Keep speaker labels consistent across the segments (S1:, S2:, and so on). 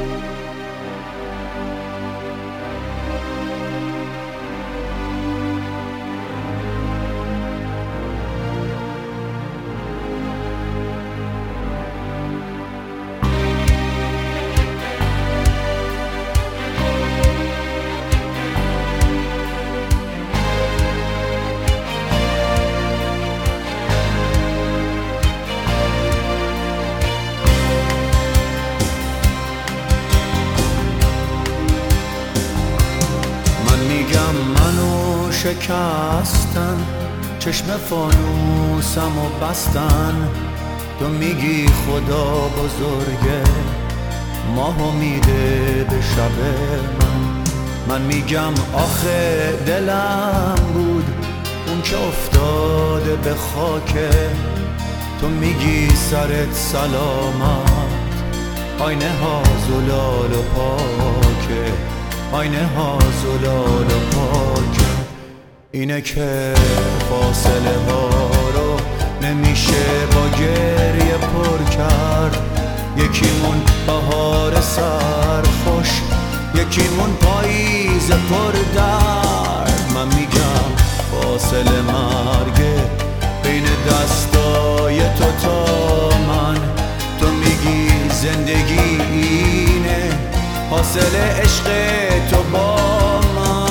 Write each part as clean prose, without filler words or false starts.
S1: منو شکستن، چشم فانوسم و بستن. تو میگی خدا بزرگه، ماه میده به شب من میگم آخه دلم بود اون که افتاده به خاکه. تو میگی سرت سلامت، آینه ها زلال و پاکه، آینه ها زلال و پاکه. اینه که فاصله ها رو نمیشه با گریه پر کرد. یکیمون بهار سرخوش، یکیمون پاییز پر درد. من میگم فاصله مرگه بین دستای تو تا من. تو میگی زندگی اینه، حاصل عشق تو با من.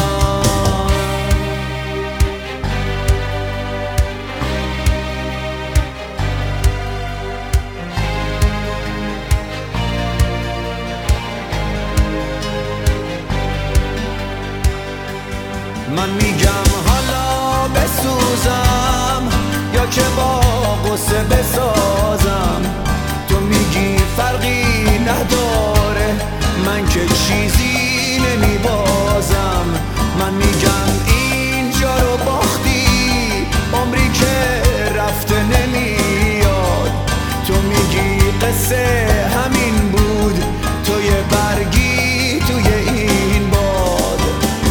S1: من میگم حالا بسوزم یا که با غصه بسازم. تو میگی فرقی نداره، من که چیزی نمیبازم. من میگم اینجا رو باختی، عمری که رفته نمیاد. تو میگی قصه همین بود، تو یه برگی توی این باد.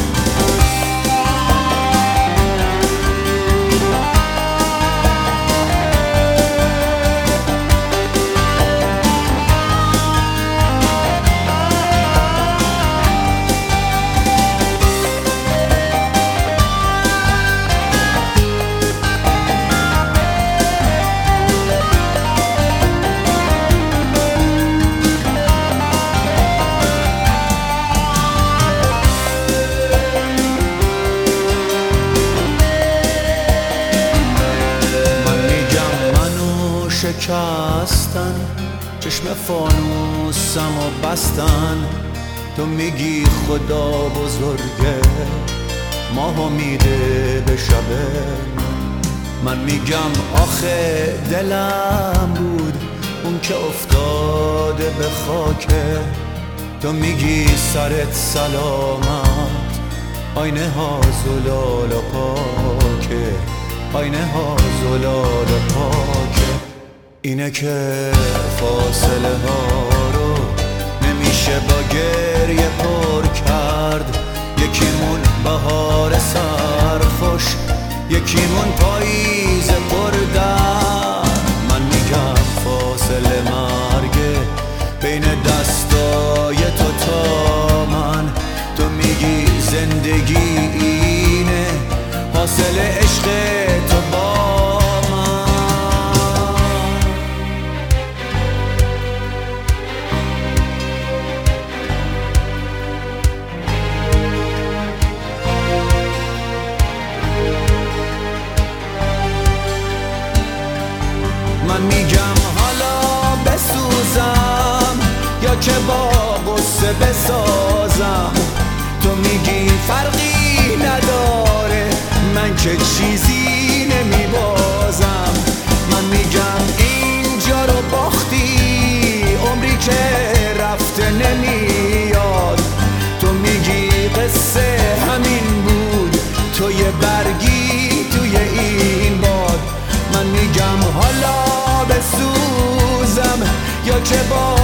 S1: شکستن، چشم فانوسم و بستن. تو میگی خدا بزرگه، ماهو میده به شب من میگم آخه دلم بود اون که افتاده به خاکه. تو میگی سرت سلامت، آینه ها زلال و پاکه، آینه ها زلال و پاکه. اینه که فاصله ها رو نمیشه با گریه پر کرد. یکیمون بهار سرخوش، یکیمون پاییز پر درد. من میگم فاصله مرگه بین دستای تو تا من. تو میگی زندگی اینه، حاصل عشق تو با من میگم حالا بسوزم یا که با غصه بسازم. تو میگی فرقی نداره، من که چیزی نمیبازم. من میگم اینجا رو باختی، عمری که رفته نمیاد. تو میگی قصه همین بود، تو یه برگی توی این باد. من میگم حالا بسوزم یا که با